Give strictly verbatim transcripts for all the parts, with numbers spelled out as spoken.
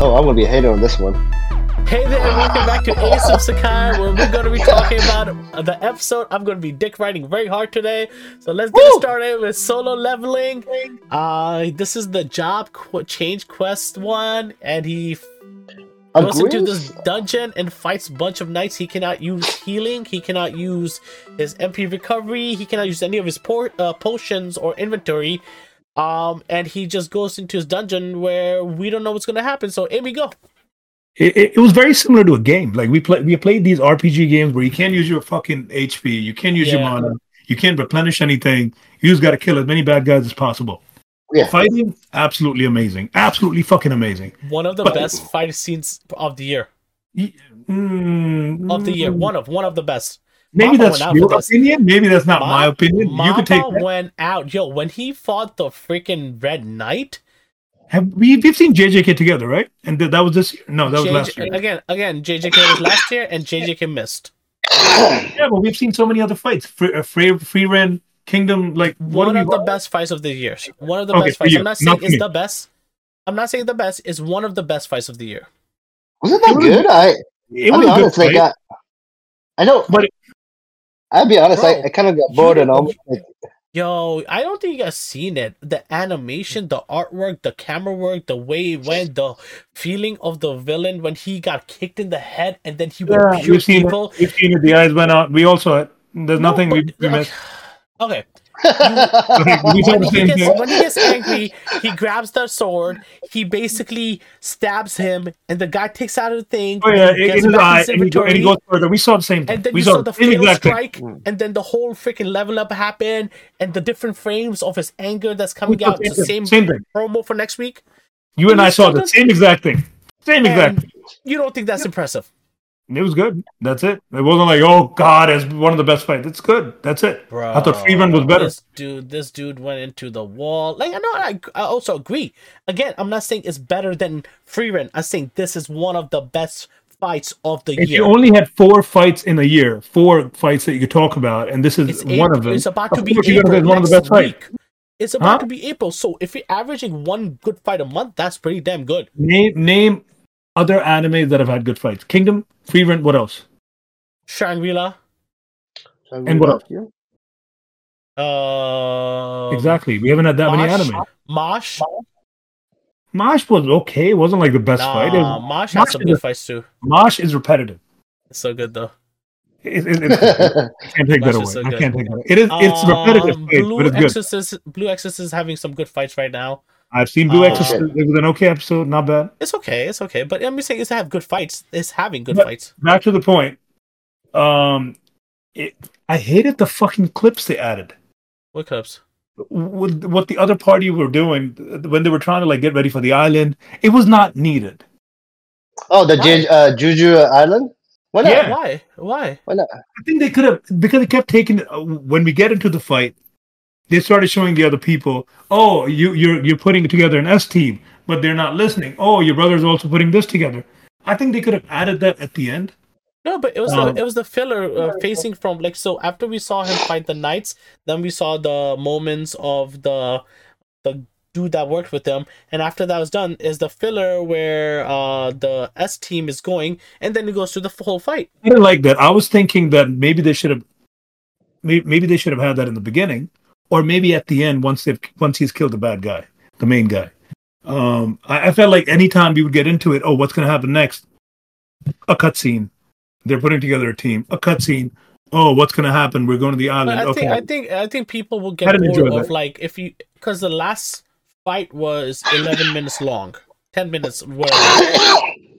Oh, I'm gonna be a hater on this one. Hey there, welcome back to Ace of Sakai, where we're going to be talking about the episode. I'm going to be dick riding very hard today, so let's get Woo! started with solo leveling. Uh, this is the job qu- change quest one, and he f- goes into this dungeon and fights a bunch of knights. He cannot use healing, he cannot use his M P recovery, he cannot use any of his por- uh, potions or inventory. Um, and he just goes into his dungeon where we don't know what's going to happen. So, Amy, go. It, it, it was very similar to a game. Like we play, we played these R P G games where you can't use your fucking H P, you can't use yeah. your mana, you can't replenish anything. You just got to kill as many bad guys as possible. Yeah. Fighting, absolutely amazing, absolutely fucking amazing. One of the but, best fight scenes of the year. Mm, of the year, one of one of the best. Maybe Mappa that's your opinion. Maybe that's not Ma- my opinion. Mappa you could take that. Went out, yo, when he fought the freaking Red Knight. Have we? We've seen J J K together, right? And th- that was this year. No, that was J J, last year. Again, again, J J K was last year, and J J K missed. Yeah, but we've seen so many other fights. Free, uh, free, free Ren, Kingdom, like what one of we... the best fights of the year. One of the okay, best fights. You. I'm not saying not it's the best. I'm not saying the best. It's one of the best fights of the year. Wasn't that good? I. It I'll was be honest. good, I got. I know, but. It, I'll be honest, Bro, I, I kind of got bored you, and almost. Yo, I don't think you guys seen it. The animation, the artwork, the camera work, the way it went, the feeling of the villain when he got kicked in the head and then he would yeah, pure we've seen people. It. We've seen it. The eyes went out. We also had. There's No, nothing but, we, we missed. Okay. okay we when, he gets, when he gets angry, he grabs the sword, he basically stabs him, and the guy takes out the thing. Oh, yeah, in his eye, his and, he go, and he goes further. We saw the same thing. And then we you saw, saw the fatal exactly. strike, and then the whole freaking level up happened, and the different frames of his anger that's coming we out. Same, the same, same thing. promo for next week. You and, and I saw the same exact thing. Same exact thing. You don't think that's yeah. impressive? It was good. That's it. It wasn't like, oh god, it's one of the best fights. It's good. That's it. Bro, I thought Free Run was better. This dude, this dude went into the wall. Like I know, I, I also agree. Again, I'm not saying it's better than Free Run. I'm saying this is one of the best fights of the if year. You only had four fights in a year, four fights that you could talk about, and this is it's one April, of them. It's about to of be April one of the best fights. It's about huh? to be April. So if you're averaging one good fight a month, that's pretty damn good. Name name other animes that have had good fights. Kingdom, Free Run. What else? Shangri-La. Shangri-La. And what else? Uh, exactly. We haven't had that Mosh, many anime. Mosh. Mosh was okay. It wasn't like the best nah, fight. It, Mosh, Mosh has some good fights too. Mosh is repetitive. It's so good though. It, it, it, I can't take that away. So I can't take that away. It is. It's um, repetitive, fight, Blue but it's Exorcist, good. Blue Exorcist is having some good fights right now. I've seen Blue uh, Exorcist. It was an okay episode. Not bad. It's okay. It's okay. But I'm saying it's have good fights. It's having good but fights. Back to the point. Um, it, I hated the fucking clips they added. What clips? With what the other party were doing when they were trying to like get ready for the island, it was not needed. Oh, the J- uh, Juju Island. Why not? Yeah. Why? Why? Why not? I think they could have because they kept taking. Uh, when we get into the fight, they started showing the other people. Oh, you you're you're putting together an S team, but they're not listening. Oh, your brother's also putting this together. I think they could have added that at the end. No, but it was um, the it was the filler uh, facing from like so after we saw him fight the knights, then we saw the moments of the the dude that worked with them, and after that was done is the filler where uh the S team is going, and then it goes through the whole fight. I didn't like that. I was thinking that maybe they should have maybe, maybe they should have had that in the beginning, or maybe at the end once they've once he's killed the bad guy, the main guy. Um, I, I felt like anytime we would get into it, oh, what's going to happen next? A cutscene. They're putting together a team. A cutscene. Oh, what's going to happen? We're going to the island. I okay. think I think I think people will get bored of like if you because the last fight was eleven minutes long, ten minutes. Whatever.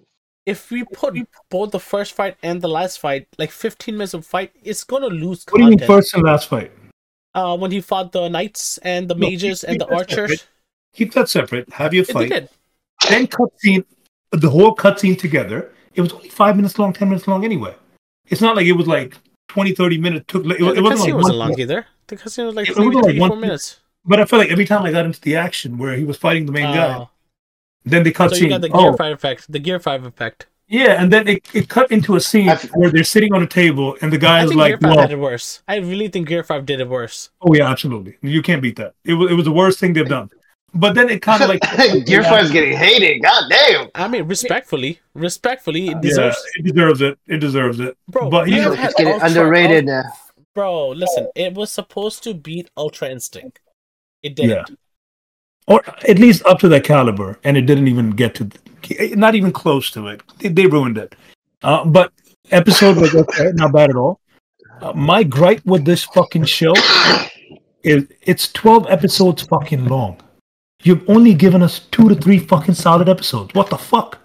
If we put both the first fight and the last fight, like fifteen minutes of fight, it's going to lose content. What do you mean first and last fight? Uh, when he fought the knights and the no, mages keep, and keep the archers. Separate. Keep that separate. Have your fight. It did. Then cutscene, the whole cutscene together. It was only five minutes long, ten minutes long anyway. It's not like it was like twenty, thirty minutes. Took, it, yeah, it the wasn't cutscene like wasn't long either. The cutscene was like it maybe was three, like four minutes. But I felt like every time I got into the action where he was fighting the main uh, guy, then they cut so scene. you got the Gear oh. five effect. The Gear five effect. Yeah, and then it, it cut into a scene where they're sitting on a table and the guy I is think like, Gear five well, had it worse. I really think Gear five did it worse. Oh yeah, absolutely. You can't beat that. It was it was the worst thing they've done. but then it kind of like Gear Five's getting hated. God damn. I mean, respectfully, respectfully, it yeah, deserves. it deserves it. It deserves it, Bro, But we you have know, had It's getting Ultra- underrated now. Bro, listen, it was supposed to beat Ultra Instinct. It didn't. Yeah. or at least up to that caliber, and it didn't even get to, not even close to it. They, they ruined it. Uh, but episode was okay, not bad at all. Uh, my gripe with this fucking show is it's twelve episodes fucking long. You've only given us two to three fucking solid episodes. What the fuck?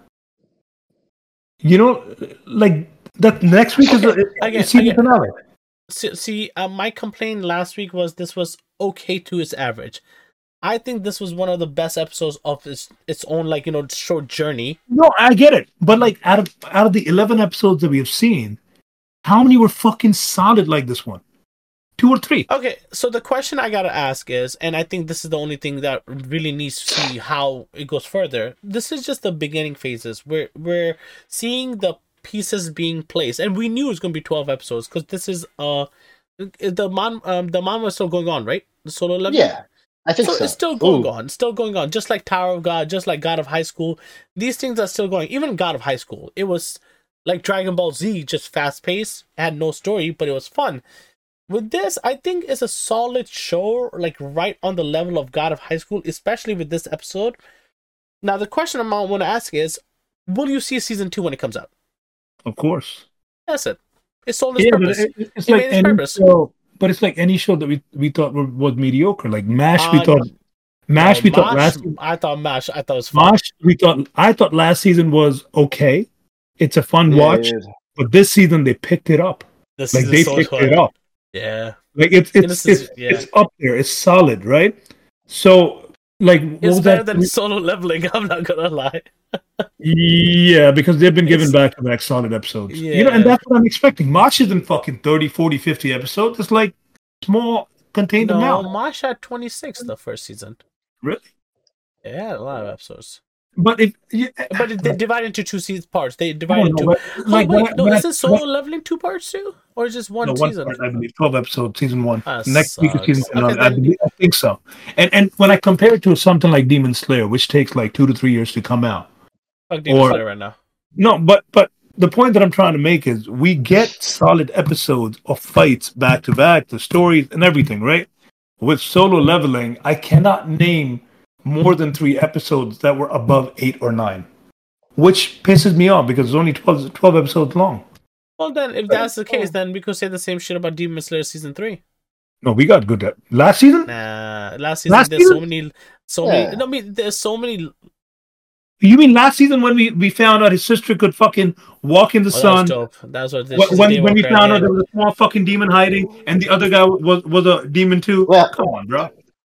You know, like that next week is a, Again, it's season again. finale. See, see uh, my complaint last week was this was okay to its average. I think this was one of the best episodes of its its own, like, you know, short journey. No, I get it, but like out of out of the eleven episodes that we have seen, how many were fucking solid like this one? Two or three? Okay, so the question I gotta ask is, and I think this is the only thing that really needs to see how it goes further. This is just the beginning phases. We're we're seeing the pieces being placed, and we knew it was gonna be twelve episodes because this is uh the man um the man was still going on, right? The solo level. Yeah, I think So, so. it's still going Ooh. on, still going on, just like Tower of God, just like God of High School. These things are still going. Even God of High School, it was like Dragon Ball Z, just fast paced, had no story, but it was fun. With this, I think it's a solid show, like right on the level of God of High School, especially with this episode. Now, the question I want to ask is, will you see season two when it comes out? Of course. That's it. It sold its Yeah, but purpose. it, it's It like made its any purpose. show, but it's like any show that we we thought were, was mediocre. Like MASH, we Uh, thought MASH, No, we thought Mash, last I thought Mash, I thought it was fun. MASH, we thought I thought last season was okay. It's a fun Yeah, watch, yeah. but this season they picked it up. This Like is they so picked fun. it up. Yeah. Like it's And it's this is- it's, yeah. it's up there. It's solid, right? So like what It's was better that? than solo leveling, I'm not gonna lie. Yeah, because they've been given It's- back to back solid episodes. You know, and Yeah. that's what I'm expecting. March isn't fucking thirty, forty, fifty episodes. It's like small, contained No, amount. Mash had twenty-six the first season. Really? Yeah, a lot of episodes. But if yeah, But it, they divide into two season parts. They no, divide no, into. but, Oh, like, wait, when I- no, when I- isn't solo leveling two parts too, or just one no, one season? part, I believe twelve episodes, season one. That Next week is sucks. season Okay, finale. I, then- believe, I think so. And and when I compare it to something like Demon Slayer, which takes like two to three years to come out. Fuck Demon or- Slayer right now. No, but but the point that I'm trying to make is we get solid episodes of fights back to back, the stories and everything, right? With solo leveling, I cannot name more than three episodes that were above eight or nine, which pisses me off because it's only twelve, twelve episodes long. Well, then, if that's the case, then we could say the same shit about Demon Slayer season three. No, we got good at last season. Nah, last season Last there's so season? many, so Yeah. many. No, I mean, there's so many. You mean last season when we, we found out his sister could fucking walk in the Oh, that sun? was dope. That's what this When, is. when, when we found out there was a small fucking demon hiding and the other guy was was a demon too. Well- Come on, bro.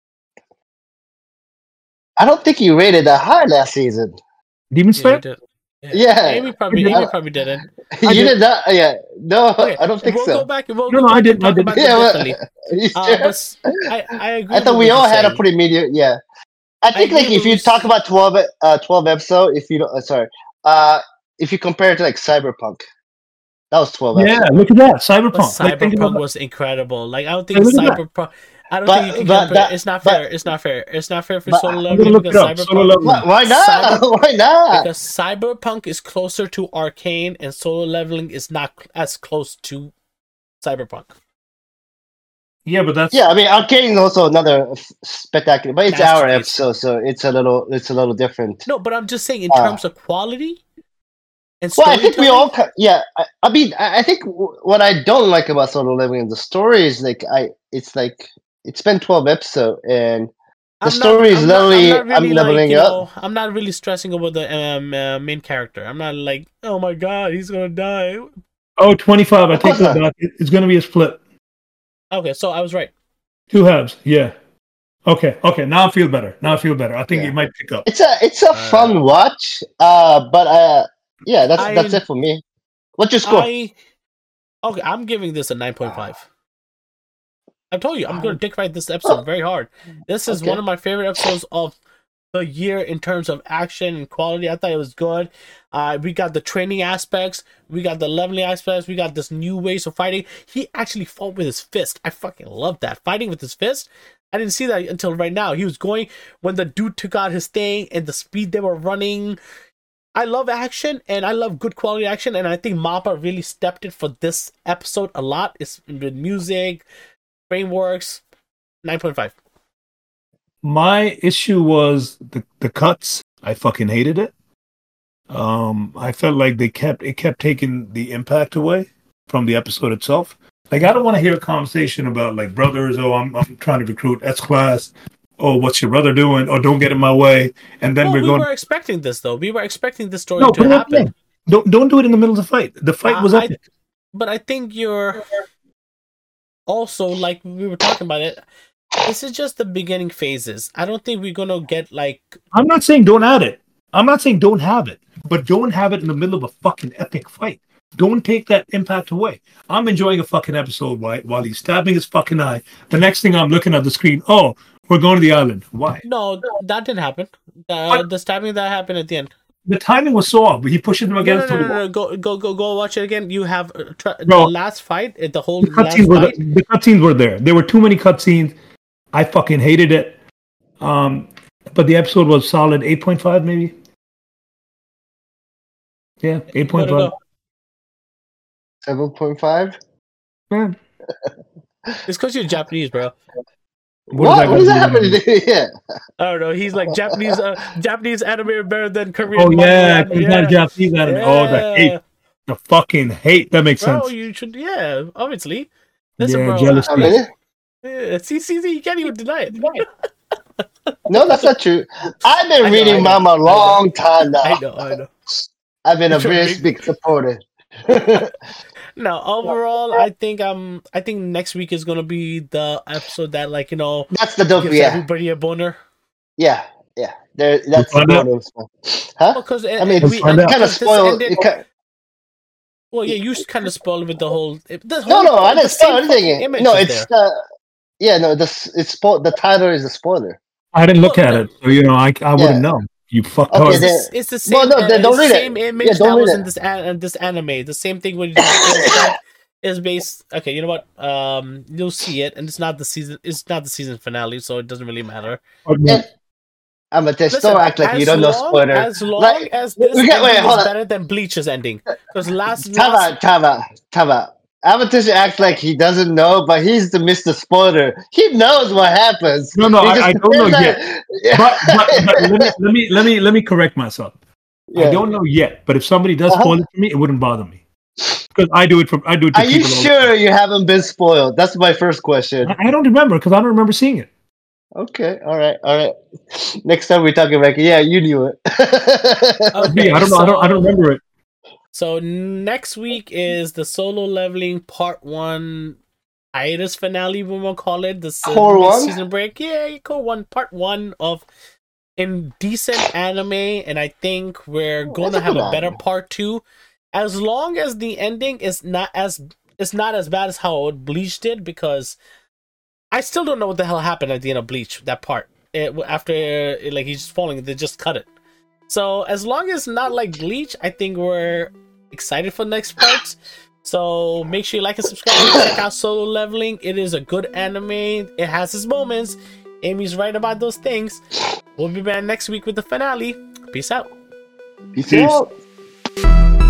I don't think you rated that high last season. Demon Slayer? Yeah. Amy probably, I did. Amy probably didn't. you did. did not. Yeah. No, Okay, I don't think we'll so. go back. We'll No, go no, I back and didn't, I talk didn't. about Yeah, it well, differently. you Uh, sure? but s- I, I agree. I with thought we what all you're had a saying. pretty medium. Yeah. I think I like agree if you with- talk about twelve, uh, twelve episode, if you don't, uh, sorry, uh, if you compare it to like Cyberpunk, that was twelve. Yeah, episodes. look at that. But Cyberpunk. Like, think Cyberpunk about was incredible. Like I don't think Hey, look at that. Cyberpunk. I don't But- think you can but compare. that- it's not but- fair. It's not fair. It's not fair for But- solo I'm gonna leveling look it because up. Solo Cyberpunk. Leveling. Why, why not? Cyber- why not? Because Cyberpunk is closer to Arcane, and solo leveling is not cl- as close to Cyberpunk. Yeah, but that's Yeah, I mean, Arcane is also another f- spectacular, but it's our Masterpiece. episode, so it's a little, it's a little different. No, but I'm just saying in Uh, terms of quality and Well, I think we storytelling, all, ki- yeah. I, I mean, I, I think w- what I don't like about Solo Leveling, the story is like, I, it's like it's been twelve episodes, and the I'm story is I'm not- literally- I'm, not I'm really leveling like, you up. know, I'm not really stressing over the um, uh, main character. I'm not like, oh my god, he's gonna die. oh twenty-five. I Of take course that not. back. It- It's gonna be a split. Okay, so I was right. Two halves. Yeah. Okay. Okay. Now I feel better. Now I feel better. I think Yeah. it might pick up. it's a, it's a Uh, fun watch. Uh, but uh, yeah, that's I- that's it for me. What's your score? I okay, I'm giving this a nine point five. I told you I'm gonna dick ride this episode very hard. This is Okay. one of my favorite episodes of the year in terms of action and quality. I thought it was good. Uh, we got the training aspects, we got the leveling aspects, we got this new ways of fighting. He actually fought with his fist. I fucking love that. Fighting with his fist, I didn't see that until right now. He was going when the dude took out his thing and the speed they were running. I love action and I love good quality action, and I think MAPPA really stepped it for this episode a lot. It's with music, frameworks, nine point five. My issue was the, the cuts. I fucking hated it. Um, I felt like they kept it kept taking the impact away from the episode itself. Like, I don't want to hear a conversation about like brothers. Oh, I'm I'm trying to recruit S class. Oh, what's your brother doing? Or don't get in my way. And then well, we're we going. We were expecting this though. We were expecting this story no, to happen. Don't don't do it in the middle of the fight. The fight uh, was epic. I, but I think you're also, like we were talking about it. This is just the beginning phases. I don't think we're gonna get like. I'm not saying don't add it. I'm not saying don't have it, but don't have it in the middle of a fucking epic fight. Don't take that impact away. I'm enjoying a fucking episode while, while he's stabbing his fucking eye. The next thing I'm looking at the screen, oh, we're going to the island. Why? No, that didn't happen. Uh, the stabbing that happened at the end. The timing was so off, but he pushes him against no, no, the no, wall. no, no. Go, go, go, go! Watch it again. You have uh, tra- Bro, the last fight. The whole the last cutscenes were fight. the, the cutscenes were there. There were too many cutscenes. I fucking hated it. Um, but the episode was solid. eight point five maybe. Yeah, eight point five. seven point five? Yeah. It's because you're Japanese, bro. What? What, what is that happening? Yeah. I don't know. He's like Japanese. Uh, Japanese anime are better than Korean. Oh yeah, anime. yeah. Not Japanese anime. Yeah. Oh, the hate, the fucking hate. That makes bro, sense. You should, yeah, obviously. Listen, Yeah, bro. jealousy. I mean, Yeah, see, see, see, you can't even deny it. no, that's not true. I've been I know, reading I know, Mama a long time now. I know, I know. I've been a You're very reading- big supporter. No, overall, I think um, I think next week is gonna be the episode that, like, you know, That's the dope. gives Yeah, everybody a boner. yeah, yeah. There, that's the find out. bonus one. Huh? Because I mean, we, it find out. kind of this spoiled. ended- It kind, well, yeah, you kind of spoiled with the whole. The whole no, no, I the didn't same spoil fucking anything. image No, is it's there. uh, yeah, no. This it's spo- the title is a spoiler. I didn't look Well, at no. it, so you know, I I wouldn't Yeah. know. You fucked Okay, hard. then- It's, it's the same. Well, no, uh, then don't it's the read it. same image Yeah, don't that read was it. in this an- this anime. The same thing when you just is based. Okay, you know what? Um, you'll see it, and it's not the season. It's not the season finale, so it doesn't really matter. Yeah. I'm gonna just don't act like you as don't know long- spoiler. As long Like, as this we got- wait, ending hold is on. better than Bleach's ending, because last, Time last out, time out, time out. Avatar acts like he doesn't know, but he's the Mister Spoiler. He knows what happens. No, no, He I, just I don't know pretends yet. that- Yeah. But, but, but let, me, let me let me let me correct myself. Yeah. I don't know yet, but if somebody does Uh-huh. spoil it for me, it wouldn't bother me because I do it from I do it. To Are you people all the sure you haven't been spoiled? That's my first question. time. I, I don't remember because I don't remember seeing it. Okay, all right, all right. Next time we're talking about, yeah, you knew it. Okay, Yeah, I don't know. I don't. I don't so- remember it. So next week is the solo leveling part one hiatus finale, we will call it the se- Core one? season break. Yeah, core one, part one of indecent anime, and I think we're Oh, gonna that's a have good a better anime. part two, as long as the ending is not as it's not as bad as how Bleach did, because I still don't know what the hell happened at the end of Bleach. That part it, after uh, like he's just falling, they just cut it. So as long as not like Bleach, I think we're excited for the next parts. So make sure you like and subscribe. Check out Solo Leveling. It is a good anime. It has its moments. Amy's right about those things. We'll be back next week with the finale. Peace out. Peace Peace. out.